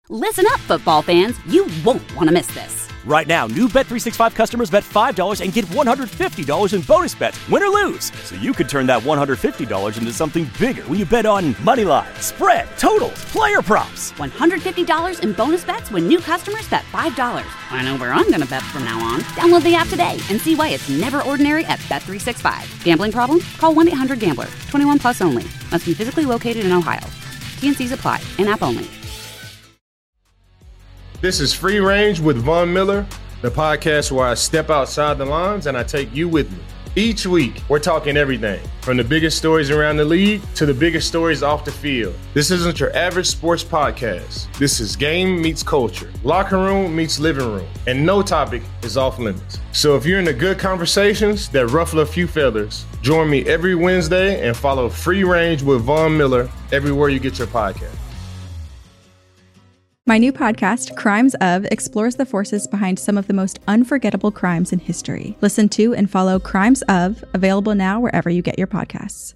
Listen up, football fans. You won't want to miss this. Right now, new Bet365 customers bet $5 and get $150 in bonus bets, win or lose. So you could turn that $150 into something bigger when you bet on money line, spread, totals, player props. $150 in bonus bets when new customers bet $5. I know where I'm going to bet from now on. Download the app today and see why it's never ordinary at Bet365. Gambling problem? Call 1-800-GAMBLER. 21 plus only. Must be physically located in Ohio. T&Cs apply. In-app only. This is Free Range with Von Miller, the podcast where I step outside the lines and I take you with me. Each week, we're talking everything from the biggest stories around the league to the biggest stories off the field. This isn't your average sports podcast. This is game meets culture, locker room meets living room, and no topic is off limits. So if you're into good conversations that ruffle a few feathers, join me every Wednesday and follow Free Range with Von Miller everywhere you get your podcast. My new podcast, Crimes Of, explores the forces behind some of the most unforgettable crimes in history. Listen to and follow Crimes Of, available now wherever you get your podcasts.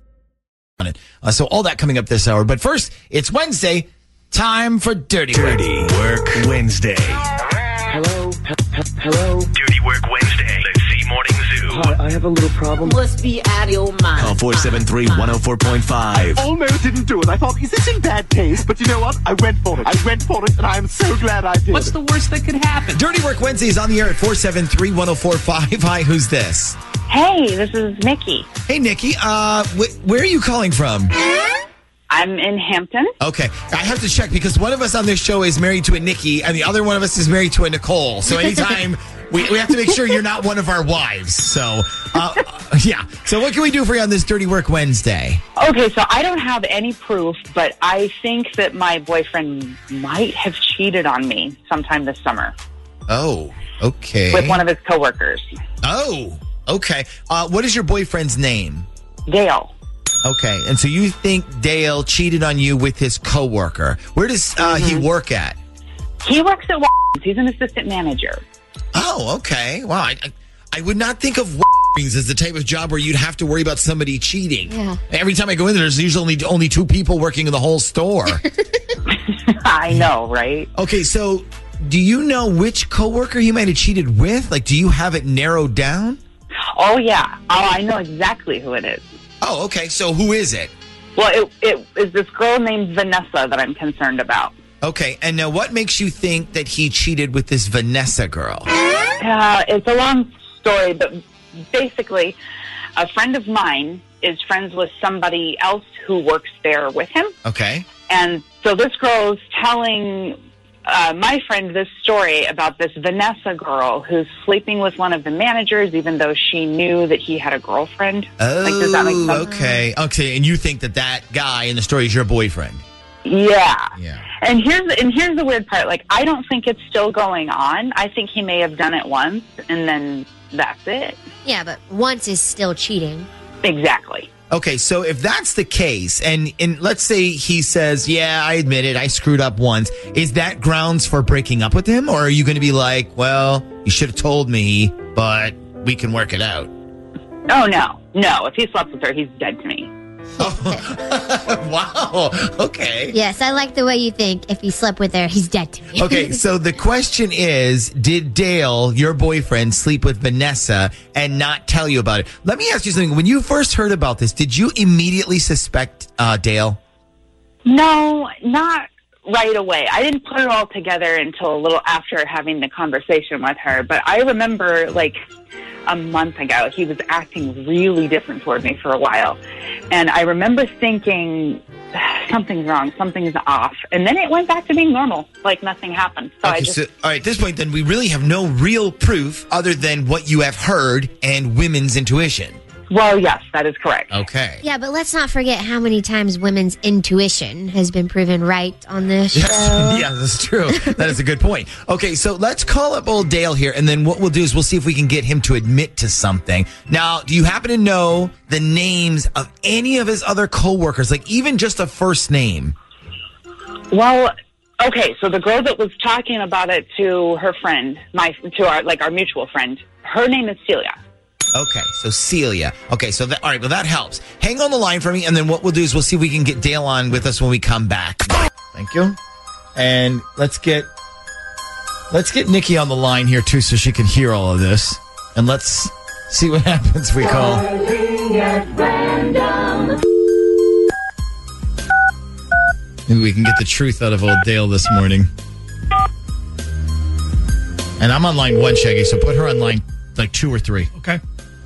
So all that coming up this hour. But first, it's Wednesday. Time for Dirty Work Wednesday. Hello? Hello? Dirty Work Wednesday. Let's see Morning Zoo. Hi, I have a little problem. Must be out of your mind. Call 473-104.5. Almost didn't do it. I thought, is this in bad taste? But you know what? I went for it, and I am so glad I did. What's the worst that could happen? Dirty Work Wednesday is on the air at 473-104.5. Hi, who's this? Hey, this is Nikki. Hey, Nikki. Where are you calling from? I'm in Hampton. Okay. I have to check because one of us on this show is married to a Nikki and the other one of us is married to a Nicole. So anytime we have to make sure you're not one of our wives. So, yeah. So what can we do for you on this Dirty Work Wednesday? Okay, so I don't have any proof, but I think that my boyfriend might have cheated on me sometime this summer. Oh, okay. With one of his coworkers. Oh, okay. What is your boyfriend's name? Dale. Okay, and so you think Dale cheated on you with his coworker. Where does he work at? He works at Walgreens. He's an assistant manager. Oh, okay. Wow, I would not think of Walgreens as the type of job where you'd have to worry about somebody cheating. Yeah. Every time I go in there, there's usually only two people working in the whole store. I know, right? Okay, so do you know which coworker he might have cheated with? Like, do you have it narrowed down? Oh, yeah. Oh, I know exactly who it is. Oh, okay. So who is it? Well, it is this girl named Vanessa that I'm concerned about. Okay. And now what makes you think that he cheated with this Vanessa girl? It's a long story, but basically, a friend of mine is friends with somebody else who works there with him. Okay. And so this girl is telling my friend this story about this Vanessa girl who's sleeping with one of the managers, even though she knew that he had a girlfriend. Oh, like, does that make sense? Okay. Okay. And you think that guy in the story is your boyfriend? Yeah. Yeah. And here's the weird part. Like, I don't think it's still going on. I think he may have done it once, and then that's it. Yeah, but once is still cheating. Exactly. Okay, so if that's the case, and let's say he says, yeah, I admit it, I screwed up once, is that grounds for breaking up with him? Or are you going to be like, well, you should have told me, but we can work it out? Oh, no. No, if he slept with her, he's dead to me. Oh, wow. Okay. Yes, I like the way you think. If he slept with her, he's dead to me. Okay, so the question is, did Dale, your boyfriend, sleep with Vanessa and not tell you about it? Let me ask you something. When you first heard about this, did you immediately suspect Dale? No, not right away. I didn't put it all together until a little after having the conversation with her. But I remember, like, a month ago, he was acting really different toward me for a while. And I remember thinking, something's wrong, something's off. And then it went back to being normal, like nothing happened. So okay, so all right, at this point, then we really have no real proof other than what you have heard and women's intuition. Well, yes, that is correct. Okay. Yeah, but let's not forget how many times women's intuition has been proven right on this show. Yeah, that's true. That is a good point. Okay, so let's call up old Dale here, and then what we'll do is we'll see if we can get him to admit to something. Now, do you happen to know the names of any of his other coworkers, like even just a first name? Well, okay, so the girl that was talking about it to her friend, our mutual friend, her name is Celia. Okay, so Celia. Okay, so all right, well, that helps. Hang on the line for me, and then what we'll do is we'll see if we can get Dale on with us when we come back. Thank you. And let's get Nikki on the line here too, so she can hear all of this. And let's see what happens. We call. Maybe we can get the truth out of old Dale this morning. And I'm on line 1, Shaggy, so put her on line like 2 or 3. Okay.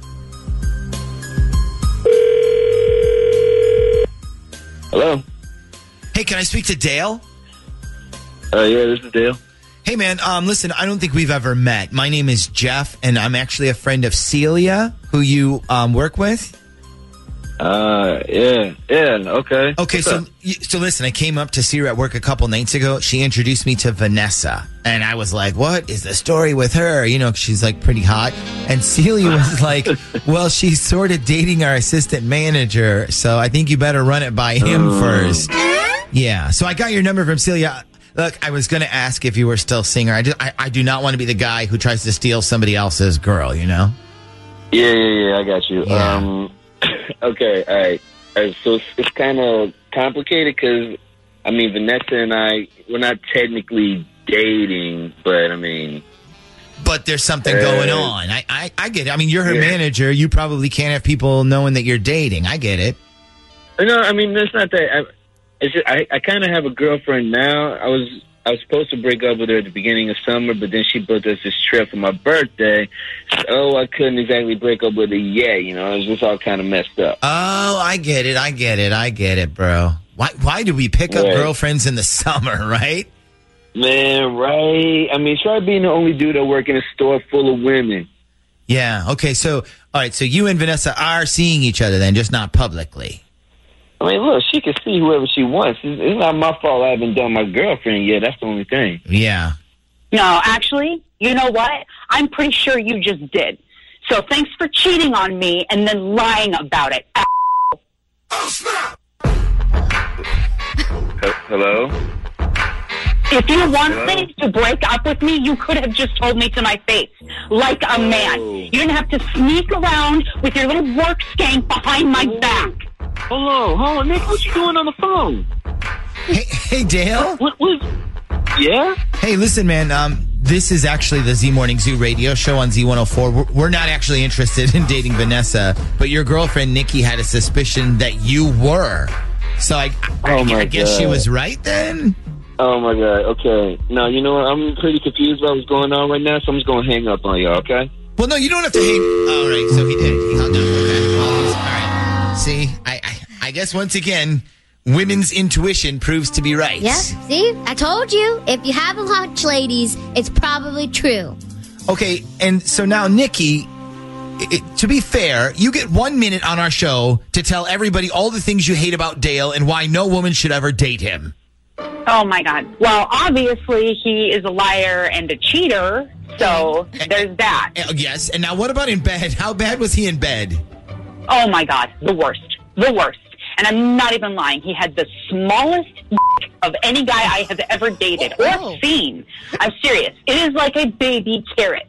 Hello. Hey, can I speak to Dale? Yeah, this is Dale. Hey, man, listen, I don't think we've ever met. My name is Jeff, and I'm actually a friend of Celia, who you work with. Yeah, okay. Okay, so listen, I came up to see her at work a couple nights ago. She introduced me to Vanessa, and I was like, what is the story with her? You know, she's like pretty hot. And Celia was like, well, she's sort of dating our assistant manager, so I think you better run it by him first. Yeah, so I got your number from Celia. Look, I was going to ask if you were still seeing her. I do not want to be the guy who tries to steal somebody else's girl, you know? Yeah, I got you. Yeah. Okay, all right. So it's kind of complicated because, I mean, Vanessa and I, we're not technically dating, but I mean... But there's something going on. I get it. I mean, you're her manager. You probably can't have people knowing that you're dating. I get it. No, I mean, that's not that... It's just, I kind of have a girlfriend now. I was supposed to break up with her at the beginning of summer, but then she booked us this trip for my birthday. So I couldn't exactly break up with her yet. You know, it was just all kind of messed up. Oh, I get it, bro. Why do we pick up girlfriends in the summer, right? Man, right? I mean, try being the only dude that work in a store full of women. Yeah. Okay. So, all right. So you and Vanessa are seeing each other then, just not publicly. I mean, look, she can see whoever she wants. It's not my fault I haven't done my girlfriend yet. That's the only thing. Yeah. No, actually, you know what? I'm pretty sure you just did. So thanks for cheating on me and then lying about it. Oh, snap! Hello? If you wanted to break up with me, you could have just told me to my face, like a man. You didn't have to sneak around with your little work skank behind my back. Hold on, Nick, what you doing on the phone? Hey, Dale? What? Yeah? Hey, listen, man, this is actually the Z Morning Zoo radio show on Z104. We're not actually interested in dating Vanessa, but your girlfriend, Nikki, had a suspicion that you were. So I guess she was right then? Oh, my God. Okay. Now, you know what? I'm pretty confused about what's going on right now, so I'm just going to hang up on you, okay? Well, no, you don't have to hang... All right, so he did. He hung up. Okay. All right. See, I guess once again, women's intuition proves to be right. Yeah, see? I told you. If you have a hunch, ladies, it's probably true. Okay, and so now, Nikki, to be fair, you get 1 minute on our show to tell everybody all the things you hate about Dale and why no woman should ever date him. Oh, my God. Well, obviously, he is a liar and a cheater, so there's that. Yes, and now what about in bed? How bad was he in bed? Oh, my God. The worst. And I'm not even lying. He had the smallest of any guy I have ever dated or seen. I'm serious. It is like a baby carrot.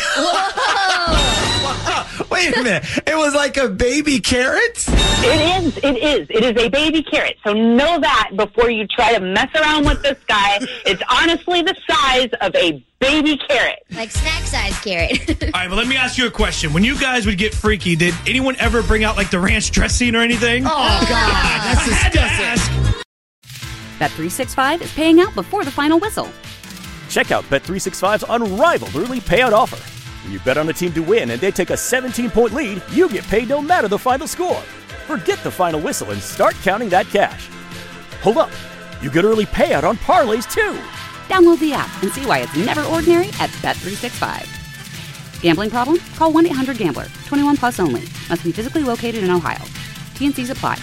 Whoa! Wait a minute. It was like a baby carrot? It is a baby carrot. So know that before you try to mess around with this guy. It's honestly the size of a baby carrot. Like snack-sized carrot. All right, but let me ask you a question. When you guys would get freaky, did anyone ever bring out like the ranch dressing or anything? Oh, God. That's disgusting. Bet365 is paying out before the final whistle. Check out Bet365's unrivaled early payout offer. When you bet on a team to win and they take a 17-point lead, you get paid no matter the final score. Forget the final whistle and start counting that cash. Hold up. You get early payout on parlays, too. Download the app and see why it's never ordinary at Bet365. Gambling problem? Call 1-800-GAMBLER. 21 plus only. Must be physically located in Ohio. T&Cs apply.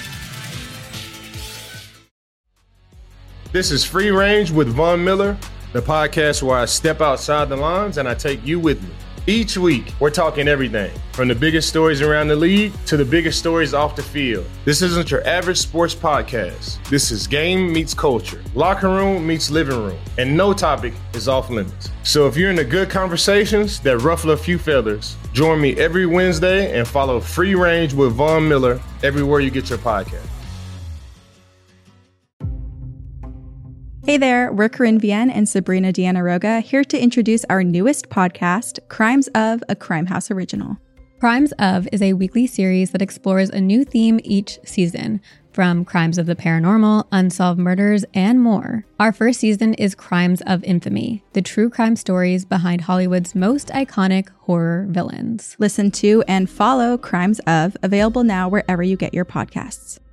This is Free Range with Von Miller, the podcast where I step outside the lines and I take you with me. Each week, we're talking everything from the biggest stories around the league to the biggest stories off the field. This isn't your average sports podcast. This is game meets culture, locker room meets living room, and no topic is off limits. So if you're into good conversations that ruffle a few feathers, join me every Wednesday and follow Free Range with Von Miller everywhere you get your podcast. Hey there, we're Corinne Vienne and Sabrina Deanna Roga, here to introduce our newest podcast, Crimes of, a Crime House original. Crimes of is a weekly series that explores a new theme each season, from crimes of the paranormal, unsolved murders, and more. Our first season is Crimes of Infamy, the true crime stories behind Hollywood's most iconic horror villains. Listen to and follow Crimes of, available now wherever you get your podcasts.